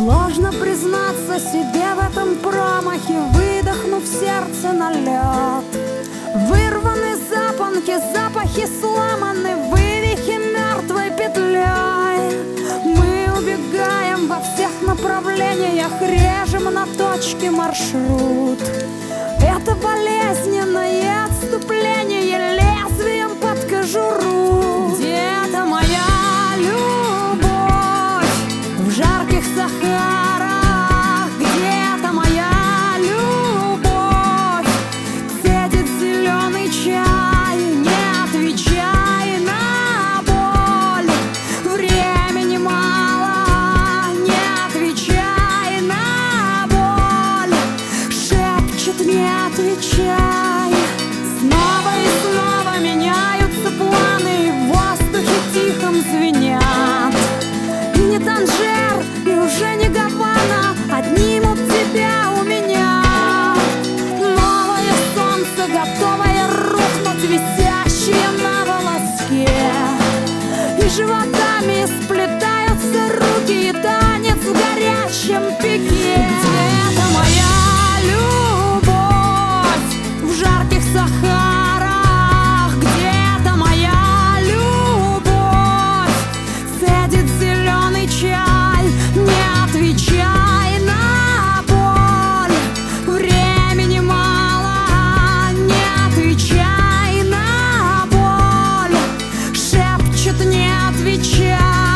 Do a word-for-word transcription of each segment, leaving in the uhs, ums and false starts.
Сложно признаться себе в этом промахе, выдохнув сердце на лед. Вырваны запонки, запахи сломаны, вывихи мертвой петлей. Мы убегаем во всех направлениях, режем на точке маршрут. Это болезненное отступление лезвием под кожуру. Где-то моя любовь в жарких Сахарах, где-то моя любовь светит зеленый чай. Не отвечай на боль, времени мало. Не отвечай на боль, шепчет, не отвечай. Снова и снова меняются планы, в воздухе тихом звенят. И не Танжер, и уже не Гавана отнимут тебя у меня. Новое солнце, готовое рухнуть, висящее на волоске. И животами сплетаются руки, и танец в горячем пике. Где-то моя любовь в жарких Сахарах, где-то моя любовь садит зеленый чай. Не отвечай на боль, времени мало. Не отвечай на боль, шепчет, не отвечай.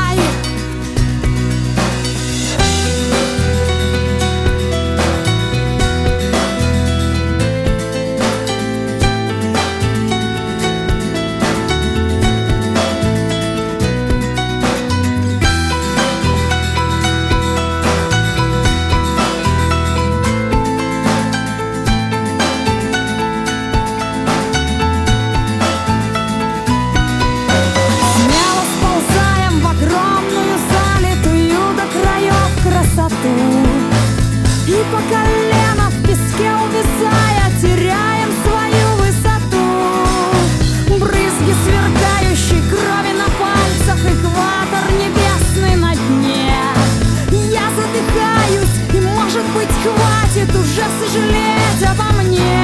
Смело сползаем в огромную залитую до краев красоту. И по колено в песке увязая, теряем свою высоту. Брызги сверкающей крови на пальцах, экватор небесный на дне. Я задыхаюсь, и, может быть, хватит уже сожалеть обо мне.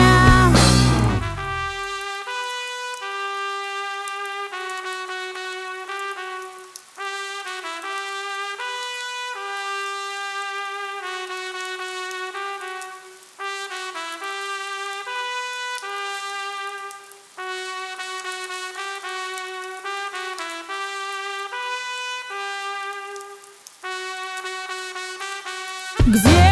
Где